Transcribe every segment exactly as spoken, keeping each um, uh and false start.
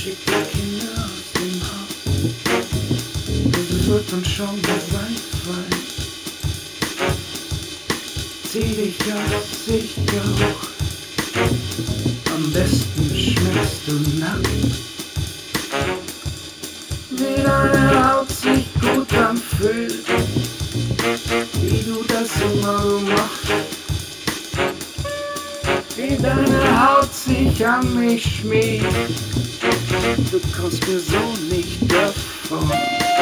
Schick die Kinder aus dem Haus. Es wird uns schon bereit sein. Zieh dich aus, ich auch. Am besten schmeckst du nackt. Wie deine Haut sich gut anfühlt, wie du das immer machst. Wie deine Haut sich an mich schmiegt, du kommst mir so nicht davon.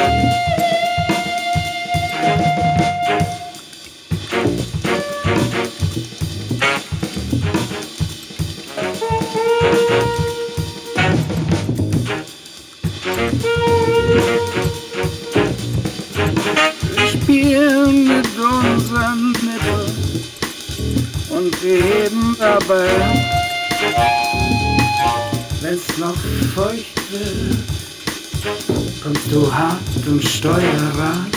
Wir spielen mit unseren Nippeln und wir heben dabei ab. Wenn's noch feucht wird, kommst du hart am Steuerrad.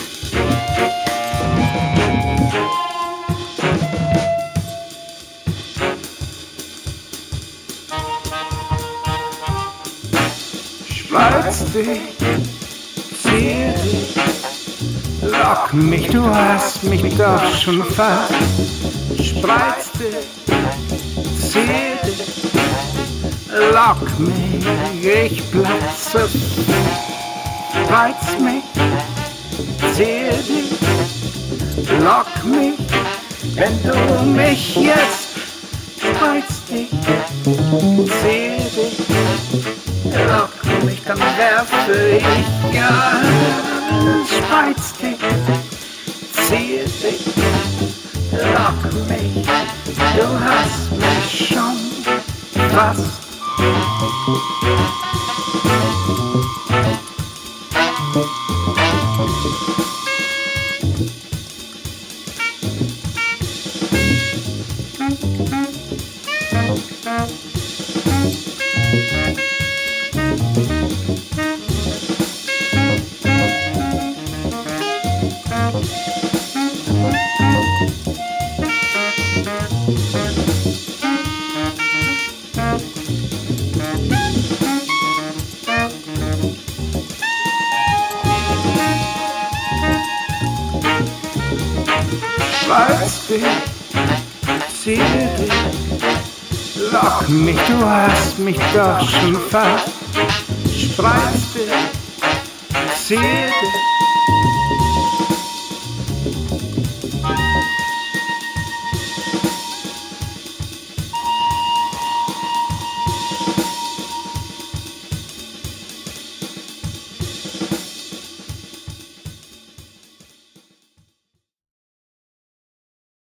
Spreiz dich, zieh dich, lock mich, du hast mich doch schon fast. Spreiz dich, zieh dich, lock mich, ich platze. Spreiz mich, zieh dich, lock mich, wenn du mich jetzt spreiz dich, zieh dich, lock mich, dann werfe ich ja. Spreiz dich, zieh dich, lock mich, du hast mich schon fast. Spreiz dich, zieh dich, lock mich, du hast mich doch schon fast. Spreiz dich, zieh dich,